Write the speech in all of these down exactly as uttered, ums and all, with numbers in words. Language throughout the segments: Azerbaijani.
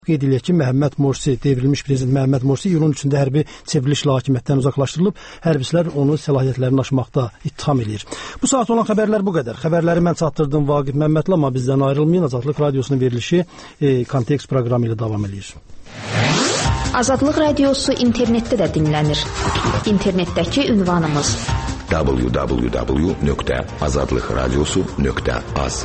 Qeyd edilək ki, Məhəmməd Morsi, devrilmiş prezident Məhəmməd Morsi iyulun üçündə hərbi çevrilişlə hakimiyyətdən uzaqlaşdırılıb, hərbçilər onu səlahiyyətlərini aşmaqda ittiham edir. Bu saat olan xəbərlər bu qədər. Xəbərləri mən çatdırdım Vaqif Məmmədli, amma bizdən ayrılmayın. Azadlıq Radiosunun verilişi e, Kontekst proqramı ilə davam edir. Azadlıq Radiosu internetdə də dinlənir. İnternetdəki ünvanımız w w w nöqtə azadlıq radiosu nöqtə az.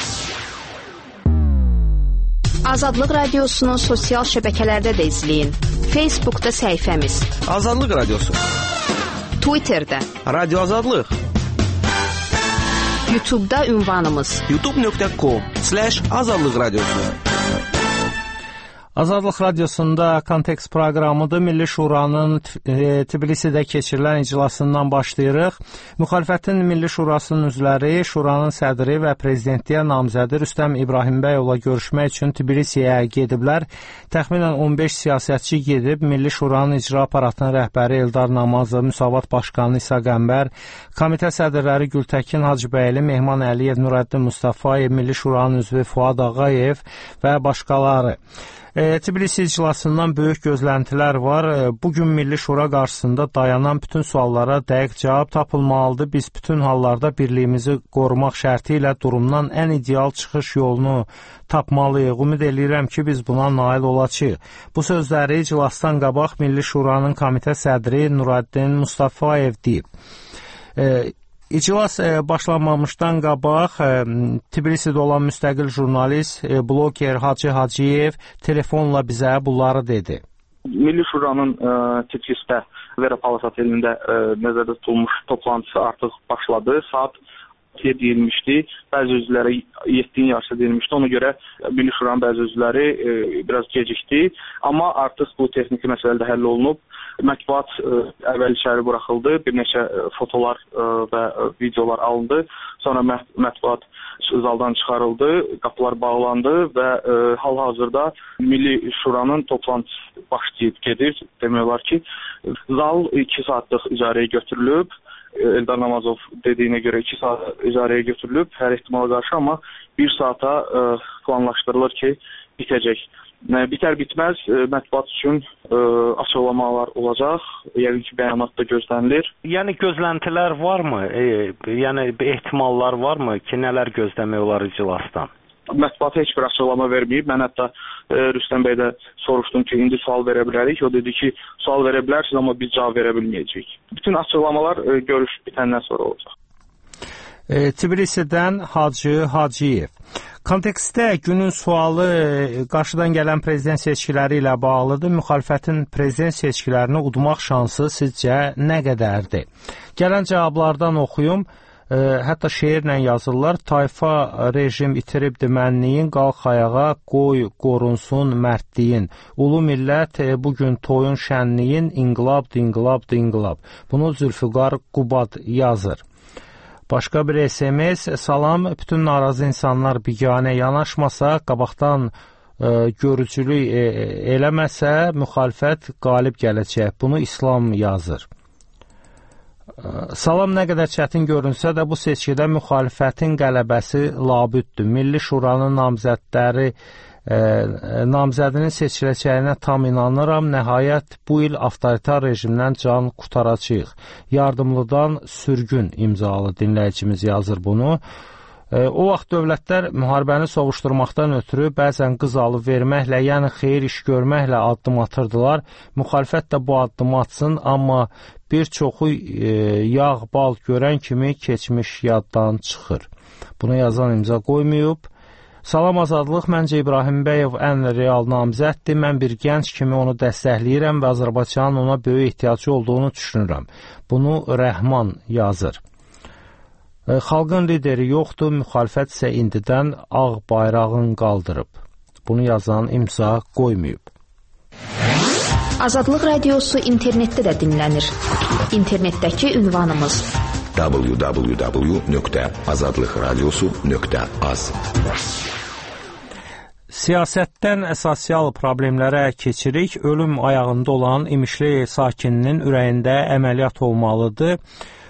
Azadlıq Radiosunu sosial şəbəkələrdə də izləyin. Facebookda səhifəmiz Azadlıq Radiosu, Twitterdə Radio Azadlıq, YouTube'da ünvanımız youtube nöqtə com slash azadlıq radiosu. Azadlıq Radiosunda Kontekst proqramıdır. Milli Şuranın e, Tbilisidə keçirilən iclasından başlayırıq. Müxalifətin Milli Şurasının üzvləri Şuranın sədri və prezidentliyə namzədi Rüstəm İbrahimbəyovla görüşmək üçün Tbilisiyə gediblər. Təxminən on beş siyasətçi gedib. Milli Şuranın icra aparatının rəhbəri Eldar Namazov, Müsavat Başqanı İsa Qəmbər, komitə sədrləri Gültəkin Hacıbəyli, Mehman Əliyev, Nurəddin Mustafayev, Milli Şuranın üzvü Fuad Ağayev və başqaları. E, Tbilisi iclasından böyük gözləntilər var. E, bugün Milli Şura qarşısında dayanan bütün suallara dəqiq cavab tapılmalıdır. Biz bütün hallarda birliyimizi qorumaq şərti ilə durumdan ən ideal çıxış yolunu tapmalıyıq. Ümid edirəm ki, biz buna nail olacağıq. Bu sözləri iclasdan qabaq Milli Şuranın komitə sədri Nurəddin Mustafayev deyib. E, İclas e, başlanmamışdan qabaq e, Tbilisidə olan müstəqil jurnalist, e, bloger Hacı Hacıyev telefonla bizə bunları dedi. Milli Şuranın e, Tiflisdə Vera Palasat elində e, nəzərdə tutulmuş toplantısı artıq başladı. Saat deyilmişdi. Bəzi üzvləri yedinin yarısı deyilmişdi. Ona görə Milli Şuranın bəzi üzvləri e, biraz gecikdi. Amma artıq bu texniki məsələ də həll olunub. Mətbuat ə, əvvəl içəri buraxıldı, bir neçə ə, fotolar ə, və ə, videolar alındı. Sonra mət mətbuat zaldan çıxarıldı, qapılar bağlandı və ə, hal-hazırda Milli Şuranın toplantısı başlayıb gedir. Demək olar ki, zal iki saatlıq icarəyə götürülüb. Eldar Namazov dediyinə görə iki saat icarəyə götürülüb hər ehtimala qarşı, amma bir saata ə, planlaşdırılır ki, bitəcək. Bitər bitməz mətbuat üçün ə, açıqlamalar olacaq. Yəni ki, bəyanat da gözlənilir. Yəni gözləntilər varmı? E, yəni ehtimallar varmı ki, nələr gözləmək olar iclasdan? Mətbuata heç bir açıqlama verməyib. Mən hətta ə, Rüstəm bəydə soruşdum ki, indi sual verə bilərik. O dedi ki, sual verə bilərsiniz, amma biz cavab verə bilməyəcəyik. Bütün açıqlamalar ə, görüş bitəndən sonra olacaq. E, Tbilisidən Hacı Hacıyev. Kontekstdə günün sualı qarşıdan gələn prezident seçkiləri ilə bağlıdır. Müxalifətin prezident seçkilərini udmaq şansı sizcə nə qədərdir? Gələn cavablardan oxuyum. E, hətta şeirlə yazırlar. Tayfa rejim itiribdi mənliyin, qalx ayağa, qoy qorunsun mərdliyin. Ulu millət e, bugün toyun şənliyin, inqilabdır, inqilabdır, inqilab. Bunu Zülfüqar Qubad yazır. Başqa bir S M S, salam, bütün narazı insanlar biganə yanaşmasa, qabaqdan e, görücülük e, eləməsə, müxalifət qalib gələcək. Bunu İslam yazır. E, salam, nə qədər çətin görünsə də bu seçkidə müxalifətin qələbəsi labüddür. Milli Şuranın namzədləri E, namzədinin seçiləcəyinə tam inanıram. Nəhayət bu il avtoritar rejimdən can qutaracağıq. Yardımlıdan sürgün imzalı dinləyicimiz yazır bunu. E, o vaxt dövlətlər müharibəni sovuşturmaqdan ötürü bəzən qız alıb verməklə, yəni xeyir iş görməklə addım atırdılar. Müxalifət də bu addımı atsın, amma bir çoxu e, yağ, bal görən kimi keçmiş yaddan çıxır. Bunu yazan imza qoymayıb. Salam Azadlıq, məncə İbrahimbəyov ən real namzəddir. Mən bir gənc kimi onu dəstəkləyirəm və Azərbaycanın ona böyük ehtiyacı olduğunu düşünürəm. Bunu Rəhman yazır. E, xalqın lideri yoxdur, müxalifət isə indidən ağ bayrağın qaldırıb. Bunu yazan imza qoymayıb. Azadlıq Radiosu internetdə də dinlənir. İnternetdəki ünvanımız w w w nöqtə azadlıq radiosu nöqtə az. Siyasətdən sosial problemlərə keçirik. Ölüm ayağında olan İmişli sakininin ürəyində əməliyyat olmalıdır.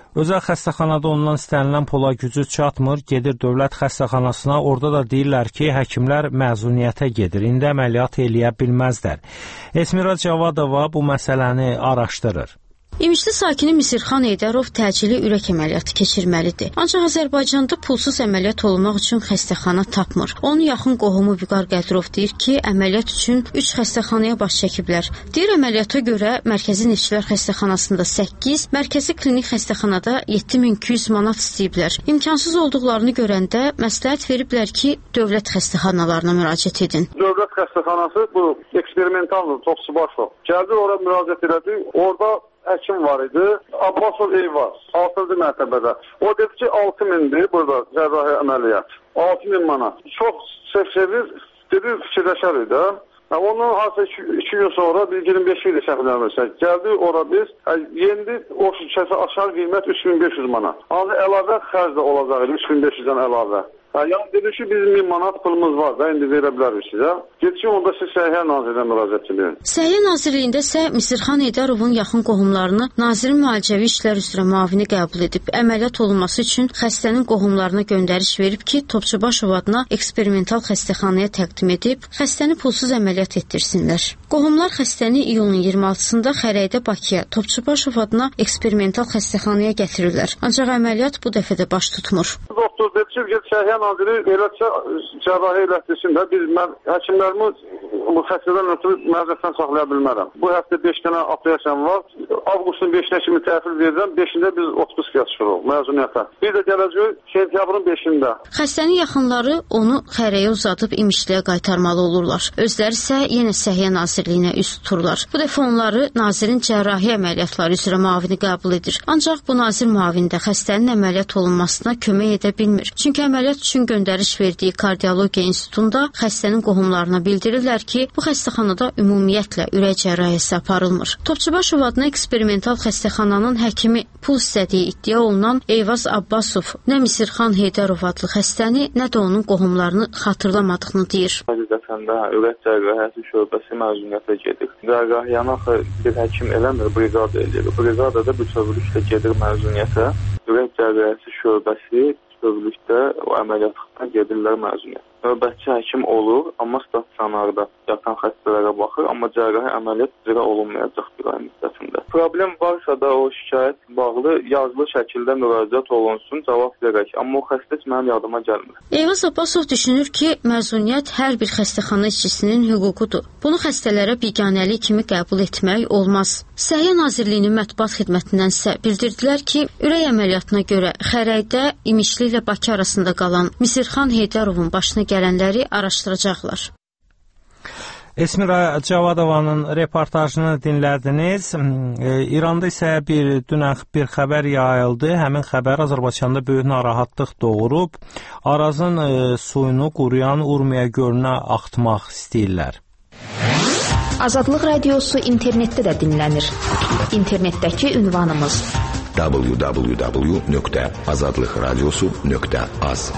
Özəl xəstəxanada ondan istənilən pula gücü çatmır, gedir dövlət xəstəxanasına, orada da deyirlər ki, həkimlər məzuniyyətə gedir, indi əməliyyat eləyə bilməzlər. Esmira Cavadova bu məsələni araşdırır. İmişli sakini Misirxan Heydərov təcili ürək əməliyyatı keçirməlidir. Ancaq Azərbaycanda pulsuz əməliyyat olunmaq üçün xəstəxana tapmır. Onun yaxın qohumu Vüqar Qədirov deyir ki, əməliyyat üçün üç xəstəxanaya baş çəkiblər. Deyir, əməliyyata görə Mərkəzi Neftçilər Xəstəxanasında səkkiz, Mərkəzi Klinik Xəstəxanada yeddi min iki yüz manat istəyiblər. İmkansız olduqlarını görəndə məsləhət veriblər ki, dövlət xəstəxanalarına müraciət edin. Dövlət xəstəxanası bu eksperimentaldır, Topçubaşov. Gəldi, ora müraciət elədi, orada həkim var idi, Abbasov Eyvaz, altıncı mərtəbədə. O dedi ki, altı mindir burada cərrahi əməliyyat, altı min manat. Çox sevir, dedi, fikirləşər idi. Ondan harca iki gün sonra, bir iyirmi beş il şəkilləmirsə, gəldi ora biz, yendi o şirkəsə aşağı qiymət üç min beş yüz manat. Ancaq əlavə xərc də olacaq idi, üç min beş yüzdən əlavə. Yəni dedi ki, bizim min manat pulumuz var da, indi verə bilərik sizə. Get ki, onda siz Səhiyyə Nazirliyinə müraciət edin. Səhiyyə Nazirliyində isə Misirxan Heydərovun yaxın qohumlarını nazirin müalicəvi işlər üzrə müavini qəbul edib. Əməliyyat olunması üçün xəstənin qohumlarına göndəriş verib ki, Topçubaşov adına eksperimental xəstəxanaya təqdim edib, xəstəni pulsuz əməliyyat etdirsinlər. Qohumlar xəstəni iyulun iyirmi altısında Xərəydə Bakıya, Topçubaşov adına eksperimental xəstəxanaya gətirirlər. Ancaq əməliyyat bu dəfə də baş tutmur. Doktor dedi ki, get Səhiyyə Naziri eləcə cərrahi elətdirsin də, biz mən həkimlərimi bu xəstədən ötürü məzəfdən saxlaya bilmərəm. Bu həftə beş dənə operasiyan var. Avqustun beşinə kimi təhvil verirəm, beşində biz otpuska çıxırıq məzuniyyətə. Bir də gələcək sentyabrın beşində. Xəstənin yaxınları onu Xərəyə uzadıb İmişliyə qaytarmalı olurlar. Özləri isə yenə Səhiyyə Nazirliyinə üz tuturlar. Bu dəfə onları nazirin cərrahi əməliyyatları üzrə müavini qəbul edir. Ancaq bu nazir müavini də xəstənin əməliyyat olunmasına kömək edə bilmir. Çünki əməliyyat üçün göndəriş verdiyi Kardiologiya İnstitutunda xəstənin qohumlarına bildirirlər ki, bu xəstəxanada ümumiyyətlə ürək cərrahiyyəsi aparılmır. Topçubaşov adına eksperimental xəstəxananın həkimi pul istədiyi iddia olunan Eyvaz Abbasov nə Misirxan Heydərov adlı xəstəni, nə də onun qohumlarını xatırlamadığını deyir. Həqiqətən də ürək cərrahiyyəsi şöbəsi məzuniyyətə gedir. Cərrahiyyanı axı bir həkim eləmir, briqada edir. Briqadada bütövlükdə gedir məzuniyyətə. Ürək cərrahiyyəsi şöbəsi bütövlükdə o əməliyyatlıqdan gedirlər məzuniyyət. Növbətçi həkim olur, amma stasionarda yatan xəstələrə baxır, amma cərrahi əməliyyat icra olunmayacaq bir ay müddətində. Problem varsa da o şikayət bağlı yazılı şəkildə müraciət olunsun, cavab verək, amma o xəstə heç mənim yadıma gəlmir. Eyvaz Abbasov düşünür ki, məzuniyyət hər bir xəstəxana işçisinin hüququdur. Bunu xəstələrə biganəlik kimi qəbul etmək olmaz. Səhiyyə Nazirliyinin mətbuat xidmətindən isə bildirdilər ki, ürək əməliyyatına görə Xərəydə İmişli ilə Bakı arasında qalan Misirxan Heydərovun başına gələnləri araşdıracaqlar. Esmira Cavadovanın reportajını dinlədiniz. İranda isə bir dünən bir xəbər yayıldı. Həmin xəbər Azərbaycanda böyük narahatlıq doğurub. Arazın e, suyunu quruyan Urmiya gölünə axıtmaq istəyirlər. Azadlıq Radiosu internetdə də dinlənir. İnternetdəki ünvanımız w w w nöqtə azadlıq radiosu nöqtə az.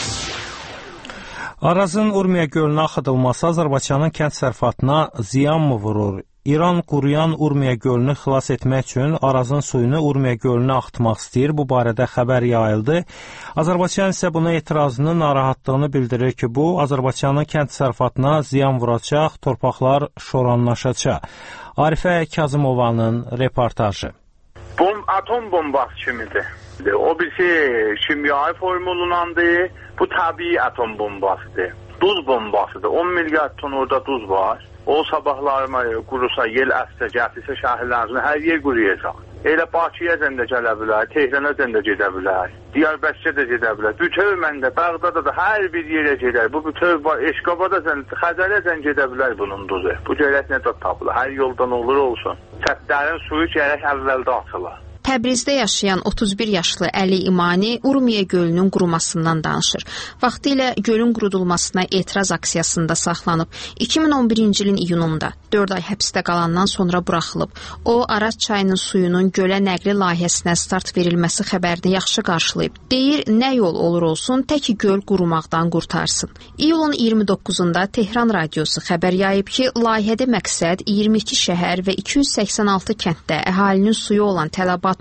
Arazın Urmiya gölünə axıdılması Azərbaycanın kənd sərfatına ziyan mı vurur? İran quruyan Urmiya gölünü xilas etmək üçün Arazın suyunu Urmiya gölünə axıtmaq istəyir. Bu barədə xəbər yayıldı. Azərbaycan isə buna etirazını, narahatlığını bildirir ki, bu Azərbaycanın kənd sərfatına ziyan vuracaq, torpaqlar şoranlaşacaq. Arifə Kazımovanın reportajı. Bom, atom bombası kimidir. O birisi kimyai formulunandır. Bu təbii atom bombasıdır. Duz bombasıdır. on milyard ton orada duz var. O sabahlarıma qurusa, yel əssə, gətirsə şəhərlərini hər yer quruyacaq. Elə Bakıya zəndə gələ bilər, Tehrana zəndə gedə bilər, Diyarbəkirə də gedə bilər. Bütöv məndə, Bağdada da hər bir yerə gedər. Bu bütöv var, Eşqabada zəndə, Xəzərə zəndə gedə bilər bunun duzu. Bu gərək nə də tapılır, hər yoldan olur olsun. Sətlərin suyu gərək əvvəldə açılır. Təbrizdə yaşayan otuz bir yaşlı Əli İmani Urmiya gölünün qurumasından danışır. Vaxtilə gölün qurudulmasına etiraz aksiyasında saxlanıb. iki min on birinci ilin iyununda dörd ay həbsdə qalandan sonra buraxılıb. O, Araz çayının suyunun gölə nəqli layihəsinə start verilməsi xəbərini yaxşı qarşılayıb. Deyir, nə yol olur olsun, təki göl qurumaqdan qurtarsın. İyulun iyirmi doqquzunda Tehran radiosu xəbər yayıb ki, layihədə məqsəd iyirmi iki şəhər və iki yüz səksən altı kənddə əhalinin suyu olan tələbatı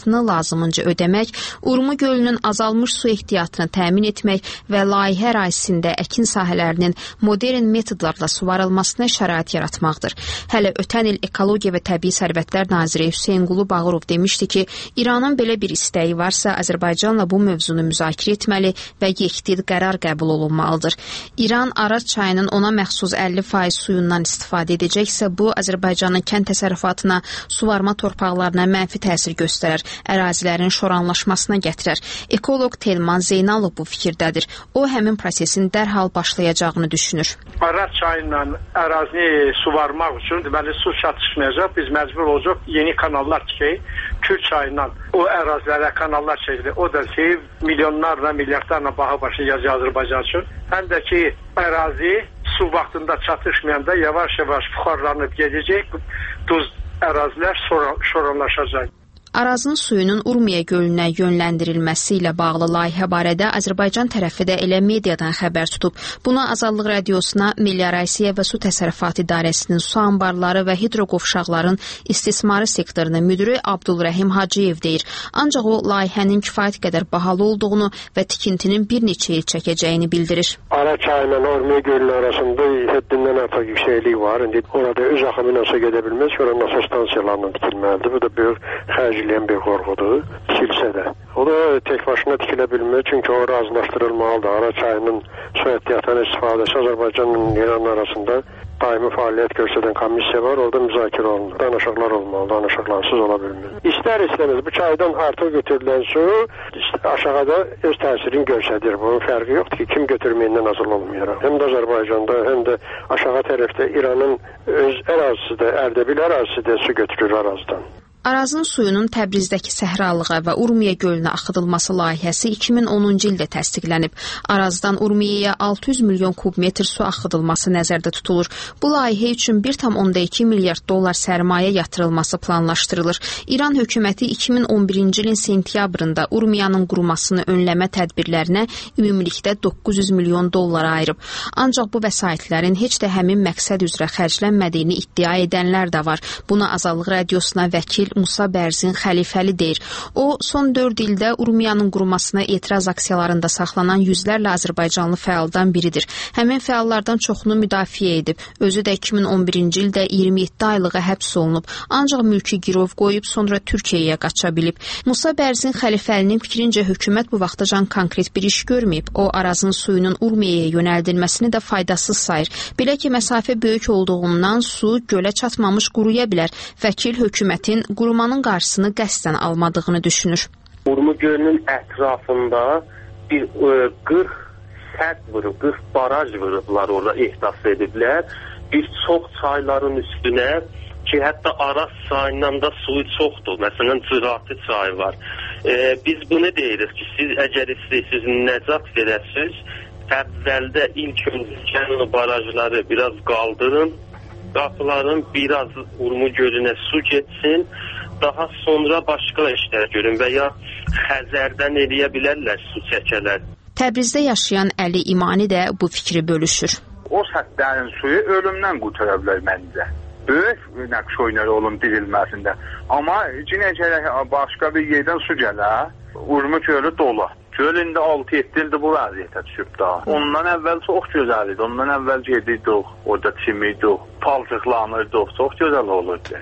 təsərrüfatını lazımınca ödəmək, Urmu gölünün azalmış su ehtiyatını təmin etmək və layihə ərazisində əkin sahələrinin modern metodlarla suvarılmasına şərait yaratmaqdır. Hələ ötən il Ekologiya və Təbii Sərvətlər naziri Hüseynqulu Bağırov demişdi ki, İranın belə bir istəyi varsa, Azərbaycanla bu mövzunu müzakirə etməli və yekdil qərar qəbul olunmalıdır. İran Araz çayının ona məxsus əlli faiz suyundan istifadə edəcəksə, bu Azərbaycanın kənd təsərrüfatına, suvarma torpaqlarına mənfi təsir göstərər, ərazilərin şoranlaşmasına gətirər. Ekoloq Telman Zeynalov bu fikirdədir. O, həmin prosesin dərhal başlayacağını düşünür. Araz çayıyla ərazini suvarmaq üçün deməli su çatışmayacaq. Biz məcbur olacaq yeni kanallar tikək. Kür çayıyla o ərazilərə kanallar çəkilir. O da şey milyonlarla, milyardlarla baha başlayacaq Azərbaycan üçün. Həm də ki, ərazi su vaxtında çatışmayanda yavaş-yavaş buxarlanıb gedəcək. Duz ərazilər şoranlaşacaq. Arazın suyunun Urmiya gölünə yönləndirilməsi ilə bağlı layihə barədə Azərbaycan tərəfi də elə mediadan xəbər tutub. Buna Azadlıq Radiosuna Meliorasiya və Su Təsərrüfatı İdarəsinin su anbarları və hidroqovşaqların istismarı sektorunun müdiri Abdulrəhim Hacıyev deyir. Ancaq o, layihənin kifayət qədər bahalı olduğunu və tikintinin bir neçə il çəkəcəyini bildirir. Araz çayı ilə Urmiya gölünün arasında həddindən artıq yüksəklik var. İndi orada öz axımı ilə gedə bilməz. Sonra nasос stansiyalarının tikilməlidir. Bu da böyük xərc iləyən bir qorxudur, tikilsə də. O da tək başına tikilə bilmir, çünki o razılaşdırılmalıdır. Araz çayının su ehtiyatının istifadəsi Azərbaycanın İran arasında daimi fəaliyyət göstərən komissiya var, orada müzakirə olunur. Danışıqlar olmalı, danışıqlarsız ola bilmir. İstər istəməz bu çaydan artıq götürülən su aşağıda öz təsirini göstərir. Bunun fərqi yoxdur ki, kim götürməyindən asılı olmayır. Həm də Azərbaycanda, həm də aşağı tərəfdə İranın öz ərazisi də, Ərdəbil ərazisi də su götürür Arazdan. Arazın suyunun Təbrizdəki səhralığa və Urmiya gölünə axıdılması layihəsi iki min onuncu ildə təsdiqlənib. Arazdan Urmiyaya altı yüz milyon kub metr su axıdılması nəzərdə tutulur. Bu layihə üçün bir tam onda iki milyard dollar sərmayə yatırılması planlaşdırılır. İran hökuməti iki min on birinci ilin sentyabrında Urmiyanın qurumasını önləmə tədbirlərinə ümumilikdə doqquz yüz milyon dollar ayırıb. Ancaq bu vəsaitlərin heç də həmin məqsəd üzrə xərclənmədiyini iddia edənlər də var. Buna Azadlıq Radiosuna vəkil Musa Bərzin Xəlifəli deyir. O, son dörd ildə Urmiyanın qurumasına etiraz aksiyalarında saxlanan yüzlərlə azərbaycanlı fəaldan biridir. Həmin fəallardan çoxunu müdafiə edib. Özü də iki min on birinci ildə iyirmi yeddi aylığa həbs olunub. Ancaq mülki girov qoyub sonra Türkiyəyə qaça bilib. Musa Bərzin Xəlifəlinin fikrincə hökumət bu vaxtacan konkret bir iş görməyib. O, Arazın suyunun Urmiyaya yönəldilməsini də faydasız sayır. Belə ki, məsafə böyük olduğundan su gölə çatmamış quruya bilər. Vəkil hökumətin qurumanın qarşısını qəsdən almadığını düşünür. Urmu gölünün ətrafında bir qırx sədd vurub, qırx baraj vurublar, orada ehdas ediblər. Bir çox çayların üstünə ki, hətta Araz çayından da suyu çoxdur. Məsələn, Cırati çayı var. E, biz bunu deyirik ki, siz əgər istəyirsiniz, nəcat verəsiniz, əvvəldə ilk öncə barajları biraz qaldırın, qapıların biraz Urmu gölünə su getsin, daha sonra başqa işlər görün və ya Xəzərdən eləyə bilərlər su çəkələr. Təbrizdə yaşayan Əli İmani də bu fikri bölüşür. O səddlərin suyu ölümdən qurtara bilər məncə. Böyük nəqş oynarı olun dirilməsində. Amma cinə gərək başqa bir yerdən su gələ, Urmu gölü dolu. Göl indi altı yeddi ildir bu vəziyyətə düşüb daha. Ondan əvvəl çox gözəl idi. Ondan əvvəl gedirdik, orada çimirdik, palçıqlanırdıq, çox gözəl olurdu.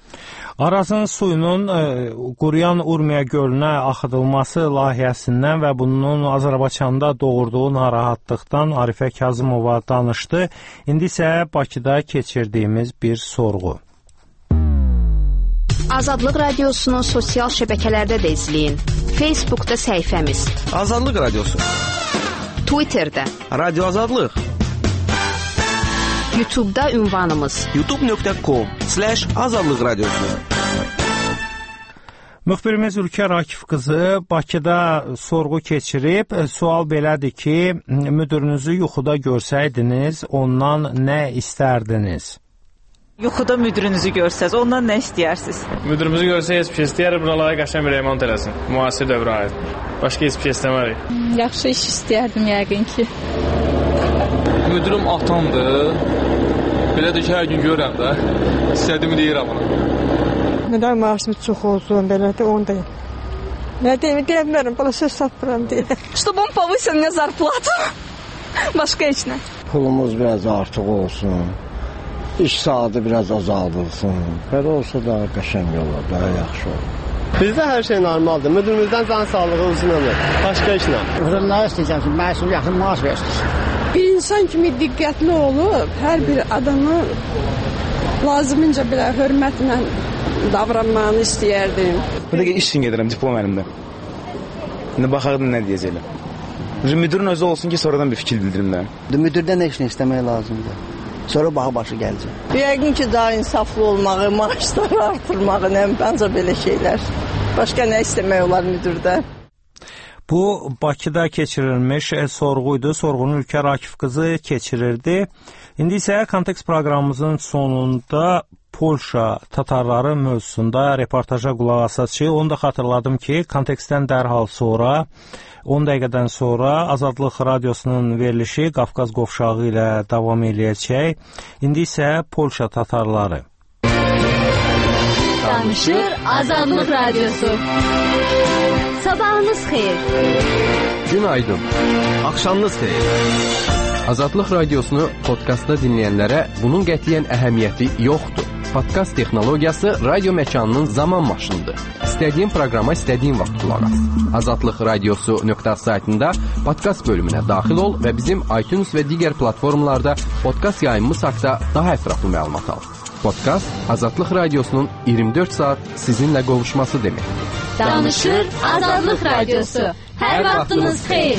Arazın suyunun e, quruyan Urmiya gölünə axıdılması layihəsindən və bunun Azərbaycanda doğurduğu narahatlıqdan Arifə Kazımova danışdı. İndi isə Bakıda keçirdiyimiz bir sorğu. Azadlıq Radiosunu sosial şəbəkələrdə də izləyin. Facebookda səhifəmiz Azadlıq Radiosu, Twitterdə Radio Azadlıq, YouTube'da ünvanımız youtube nöqtə com slash azadlıq radiosu. Müxbirimiz Ülkər Akif qızı Bakıda sorğu keçirib. Sual belədir ki, müdürünüzü yuxuda görsəydiniz, ondan nə istərdiniz? Yuxuda müdürünüzü görsəz, ondan nə istəyirsiniz? Müdürümüzü görsək, heç bir şey istəyər, buralara qəşəng bir remont eləsin, müasir dövrə aid. Başqa heç bir şey istəmərik. Yaxşı iş istəyərdim yəqin ki. Müdürüm atamdır. Belədir ki, hər gün görürəm də, istədiyimi deyirəm ona. Müdür maaşımız çox olsun, belədir, onu da Ne diyeyim, diyemiyorum, bana söz satmıram diye. Чтобы он повысил мне зарплату. Başka heç nə. Pulumuz biraz artıq olsun. İş saatı biraz azaldılsın. Belə olsa daha qəşəng olar, daha yaxşı olur. Bizdə hər şey normaldır. Müdürümüzdən can sağlığı uzun ömür. Başqa heç nə. Özün nə istəyirsən ki, məsuliyyətli maaş versin. Bir insan kimi diqqətli olub, hər bir adamı lazımınca belə hörmətlə davranmağını istəyərdim. Bu dəqiqə iş üçün gedirəm, diplom əlimdə. İndi baxardım nə deyəcəklər. Müdürün özü olsun ki, sonradan bir fikir bildirim də. Müdürdən heç nə istəmək lazımdır. Sonra bağı başı gələcək. Yəqin ki, daha insaflı olmağı, maaşları artırmağı, nə bəncə belə şeylər. Başqa nə istəmək olar müdürdən? Bu, Bakıda keçirilmiş sorğuydu. Sorğunu Ülkər Akif qızı keçirirdi. İndi isə Kontekst proqramımızın sonunda Polşa tatarları mövzusunda reportaja qulaq asacağıq. Onu da xatırladım ki, Kontekstdən dərhal sonra, on dəqiqədən sonra Azadlıq Radiosunun verilişi Qafqaz qovşağı ilə davam eləyəcək. İndi isə Polşa tatarları. Danışır Azadlıq Radiosu. Sabahınız xeyir. Günaydın. Axşamınız xeyir. Azadlıq Radiosunu podkastda dinləyənlərə bunun qətiyyən əhəmiyyəti yoxdur. Podkast texnologiyası radio məkanının zaman maşınıdır. İstədiyin proqrama istədiyin vaxt qulaq as. azadlıq radiosu nöqtə saytında podkast bölümünə daxil ol və bizim iTunes və digər platformalarda podkast yayımımız haqqında daha ətraflı məlumat al. Podkast Azadlıq Radiosunun iyirmi dörd saat sizinlə qovuşması deməkdir. Danışır Azadlıq Radiosu. Hər vaxtınız xeyir.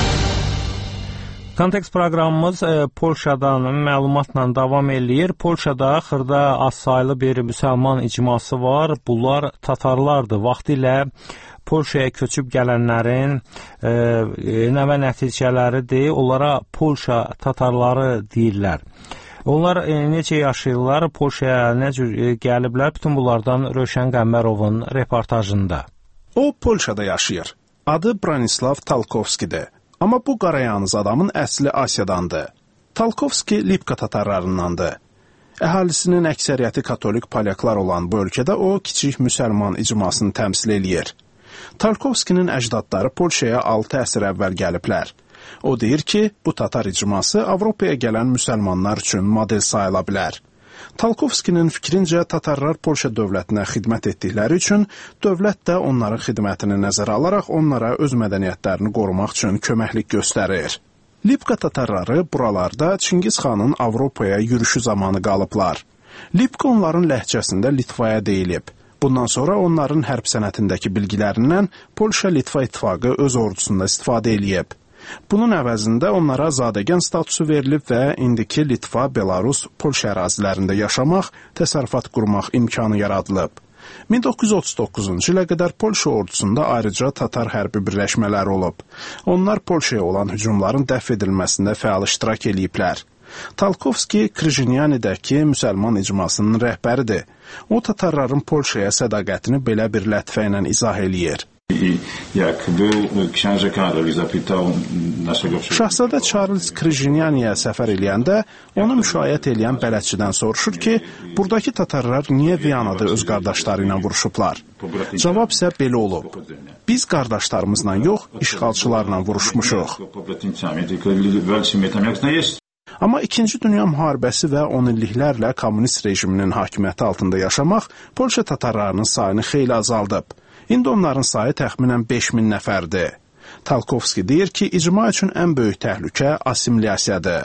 Kontekst proqramımız e, Polşadan məlumatla davam eləyir. Polşada xırda az saylı bir müsəlman icması var. Bunlar tatarlardır. Vaxtilə Polşaya köçüb gələnlərin e, nəvə nəticələridir. Onlara Polşa tatarları deyirlər. Onlar e, necə yaşayırlar, Polşaya nə cür e, gəliblər, bütün bunlardan Rövşən Qəmbərovun reportajında. O, Polşada yaşayır. Adı Branislav Talkovskidir. Amma bu qarayanız adamın əsli Asiyadandır. Talkovski Lipka tatarlarındandır. Əhalisinin əksəriyyəti katolik polyaklar olan bu ölkədə o, kiçik müsəlman icmasını təmsil eləyir. Talkovskinin əcdadları Polşaya altı əsr əvvəl gəliblər. O deyir ki, bu tatar icması Avropaya gələn müsəlmanlar üçün model sayıla bilər. Talkovskinin fikrincə tatarlar Polşa dövlətinə xidmət etdikləri üçün dövlət də onların xidmətini nəzərə alaraq onlara öz mədəniyyətlərini qorumaq üçün köməklik göstərir. Lipka tatarları buralarda Çingiz xanın Avropaya yürüşü zamanı qalıblar. Lipka onların ləhcəsində Litvaya deyilib. Bundan sonra onların hərb sənətindəki bilgilərindən Polşa-Litva ittifaqı öz ordusunda istifadə eləyib. Bunun əvəzində onlara zadəgan statusu verilib və indiki Litva, Belarus, Polşa ərazilərində yaşamaq, təsərrüfat qurmaq imkanı yaradılıb. min doqquz yüz otuz doqquzuncu ilə qədər Polşa ordusunda ayrıca tatar hərbi birləşmələri olub. Onlar Polşaya olan hücumların dəf edilməsində fəal iştirak eləyiblər. Talkovski Krижinyanidəki müsəlman icmasının rəhbəridir. O, tatarların Polşaya sədaqətini belə bir lətifə ilə izah eləyir. Şahzadə Charles Krижinyaniyə səfər eləyəndə onu müşayiət eləyən bələdçidən soruşur ki, buradakı tatarlar niyə Viyanada öz qardaşları ilə vuruşublar? Cavab isə belə olub. Biz qardaşlarımızla yox, işğalçılarla vuruşmuşuq. Amma İkinci Dünya müharibəsi və on illiklərlə kommunist rejiminin hakimiyyəti altında yaşamaq Polşa tatarlarının sayını xeyli azaldıb. İndi onların sayı təxminən beş min nəfərdir. Talkovski deyir ki, icma üçün ən böyük təhlükə assimilyasiyadır.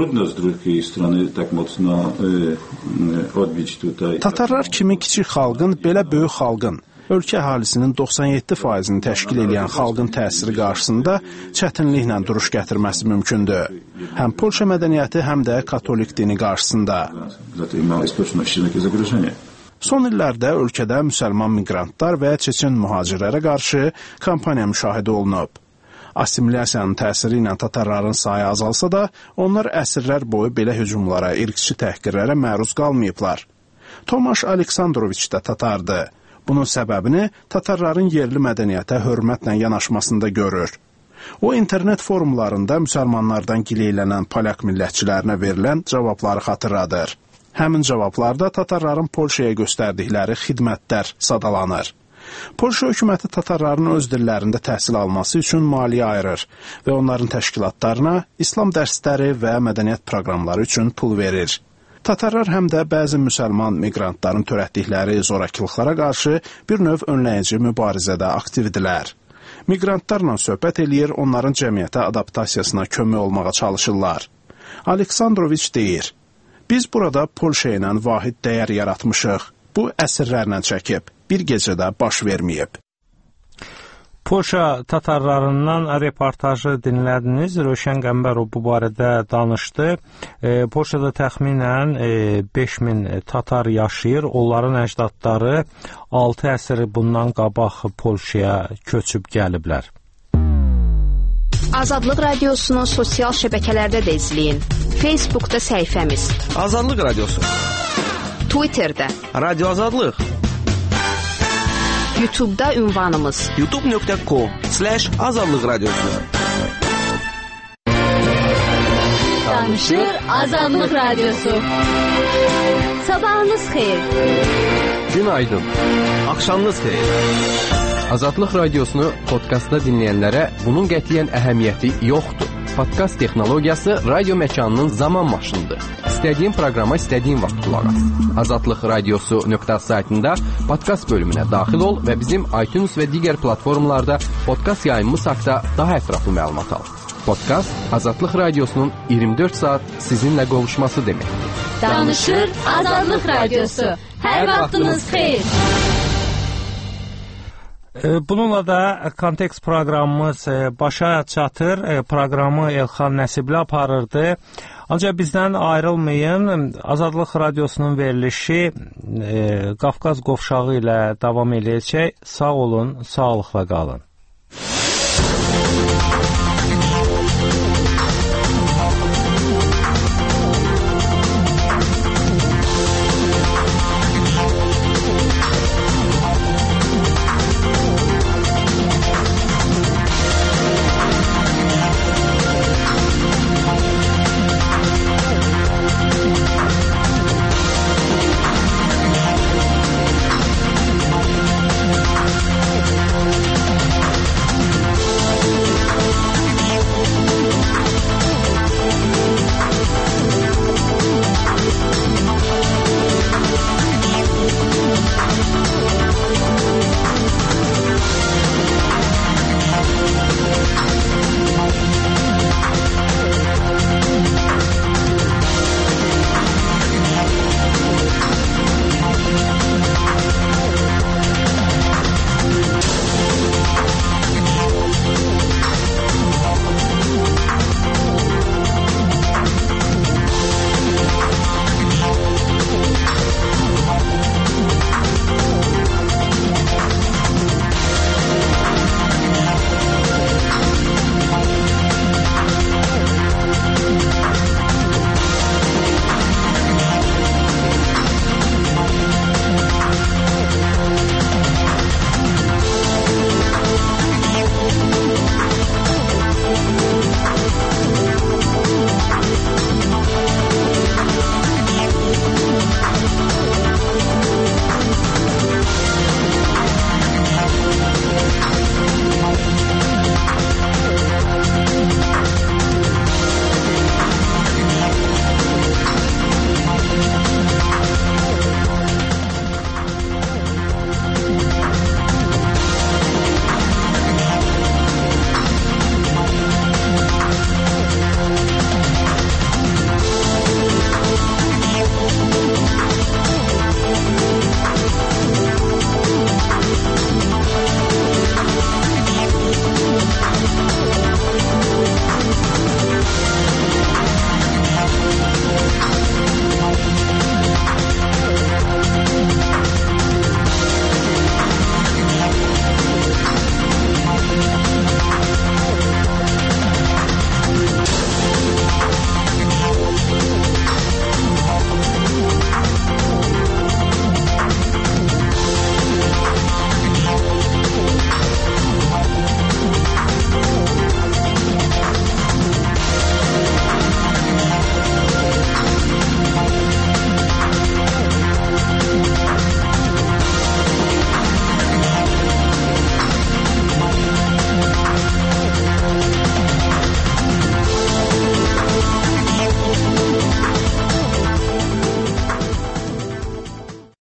Tatarlar kimi kiçik xalqın, belə böyük xalqın, ölkə əhalisinin doxsan yeddi faizini təşkil edən xalqın təsiri qarşısında çətinliklə duruş gətirməsi mümkündür. Həm Polşa mədəniyyəti, həm də katolik dini qarşısında. Son illərdə ölkədə müsəlman miqrantlar və çeçen mühacirlərə qarşı kampaniya müşahidə olunub. Assimilyasiyanın təsiri ilə tatarların sayı azalsa da, onlar əsrlər boyu belə hücumlara, irqçi təhqirlərə məruz qalmayıblar. Tomaş Aleksandroviç də tatardır. Bunun səbəbini tatarların yerli mədəniyyətə hörmətlə yanaşmasında görür. O, internet forumlarında müsəlmanlardan gileylənən polyak millətçilərinə verilən cavabları xatırladır. Həmin cavablarda tatarların Polşaya göstərdikləri xidmətlər sadalanır. Polşa hökuməti tatarların öz dillərində təhsil alması üçün maliyyə ayırır və onların təşkilatlarına İslam dərsləri və mədəniyyət proqramları üçün pul verir. Tatarlar həm də bəzi müsəlman miqrantların törətdikləri zorakılıqlara qarşı bir növ önləyici mübarizədə aktivdirlər. Miqrantlarla söhbət eləyir, onların cəmiyyətə adaptasiyasına kömək olmağa çalışırlar. Aleksandroviç deyir, biz burada Polşa ilə vahid dəyər yaratmışıq. Bu əsrlərlə çəkib, bir gecədə baş verməyib. Polşa tatarlarından reportajı dinlədiniz. Rövşən Qəmbərov bu barədə danışdı. E, Polşada təxminən e, beş min tatar yaşayır. Onların əcdadları altı əsr bundan qabaq Polşaya köçüb gəliblər. Azadlıq Radiosunu sosial şəbəkələrdə də izləyin. Facebookda səhifəmiz Azadlıq Radiosu, Twitterdə Radio Azadlıq, YouTube'da ünvanımız youtube nöqtə com slash azadlıq radiosu. Danışır Azadlıq Radiosu. Sabahınız xeyir. Günaydın. Axşamınız xeyir. Azadlıq Radiosunu podkastda dinləyənlərə bunun qətiyyən əhəmiyyəti yoxdur. Podkast texnologiyası radio məkanının zaman maşınıdır. İstədiyin proqrama istədiyin vaxt qulaq as. azadlıq radiosu nöqtə saytında podkast bölümünə daxil ol və bizim iTunes və digər platformalarda podkast yayımımız haqqında daha ətraflı məlumat al. Podkast Azadlıq Radiosunun iyirmi dörd saat sizinlə qovuşması deməkdir. Danışır Azadlıq Radiosu. Hər vaxtınız xeyir. Bununla da Kontekst proqramımız başa çatır. Proqramı Elxan Nəsibli aparırdı. Ancaq bizdən ayrılmayın. Azadlıq Radiosunun verilişi e, Qafqaz qovşağı ilə davam edəcək. Sağ olun, sağlıqla qalın.